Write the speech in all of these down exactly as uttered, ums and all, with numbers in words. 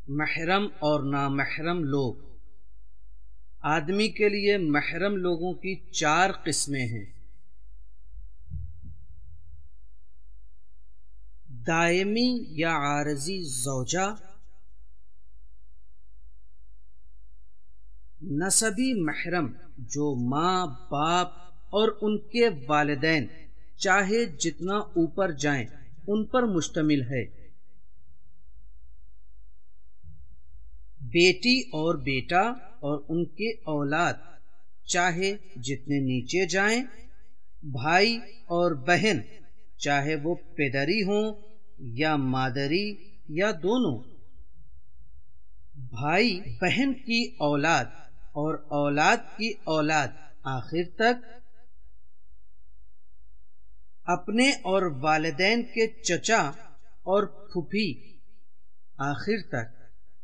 محرم اور نامحرم لوگ۔ آدمی کے لیے محرم لوگوں کی چار قسمیں ہیں: دائمی یا عارضی زوجہ، نسبی محرم جو ماں باپ اور ان کے والدین چاہے جتنا اوپر جائیں ان پر مشتمل ہے، بیٹی اور بیٹا اور ان کے اولاد چاہے جتنے نیچے جائیں، بھائی اور بہن چاہے وہ پدری ہوں یا مادری یا دونوں، بھائی بہن کی اولاد اور اولاد کی اولاد آخر تک، اپنے اور والدین کے چچا اور پھوپھی آخر تک۔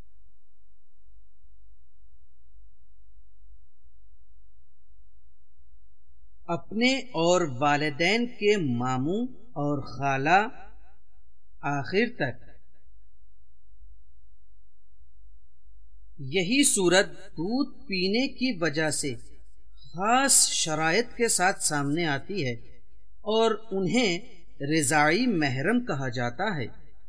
اپنے اور والدین کے ماموں اور خالہ آخر تک۔ یہی صورت دودھ پینے کی وجہ سے خاص شرائط کے ساتھ سامنے آتی ہے اور انہیں رضاعی محرم کہا جاتا ہے۔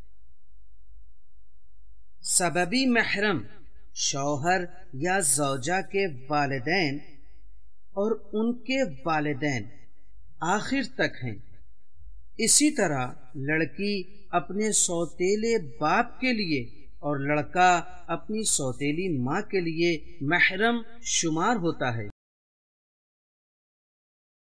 سببی محرم شوہر یا زوجہ کے والدین اور ان کے والدین آخر تک ہیں۔ اسی طرح لڑکی اپنے سوتیلے باپ کے لیے اور لڑکا اپنی سوتیلی ماں کے لیے محرم شمار ہوتا ہے۔